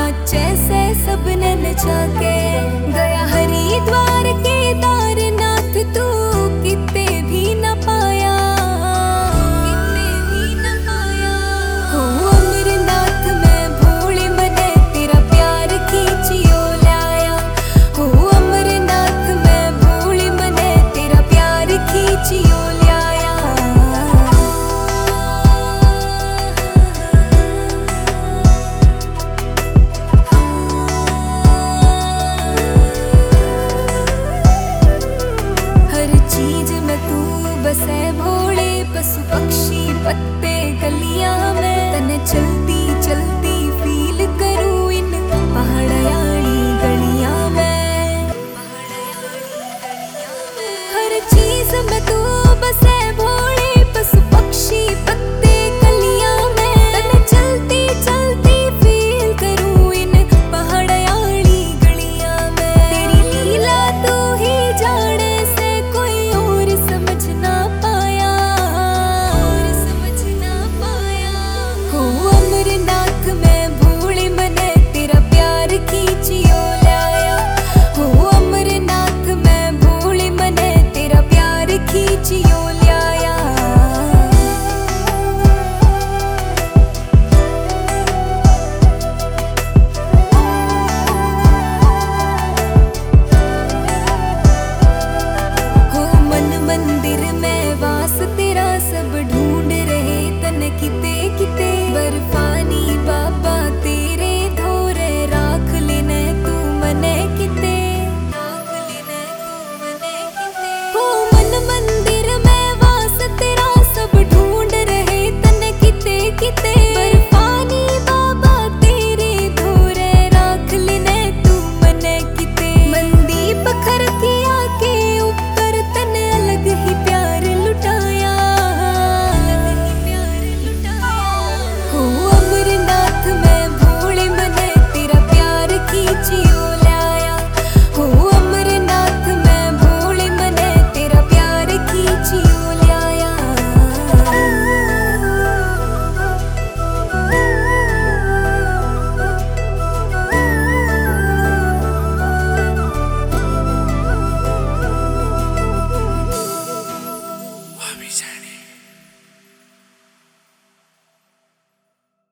नाचे से सबने नचा के गया हरिद्वार केदारनाथ तू किते भी न पाया, किते भी न पाया। हो अमरनाथ में भोले मने तेरा प्यार खींचियो लाया, हो अमरनाथ में भोले मने तेरा प्यार खींचियो लाया। हर चीज में तू बसे भोले, पशु पक्षी पत्ते